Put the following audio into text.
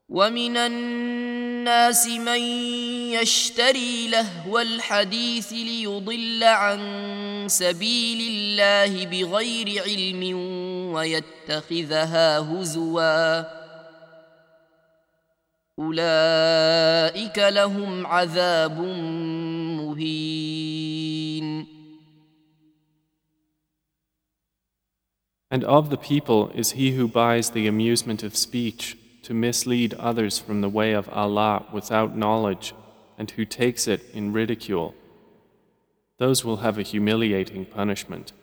ومن الناس من يشتري لهو الحديث ليضل عن سبيل الله بغير علم ويتخذها هزوا أولئك لهم عذاب مهين. And of the people is he who buys the amusement of speech to mislead others from the way of Allah without knowledge, and who takes it in ridicule. Those will have a humiliating punishment.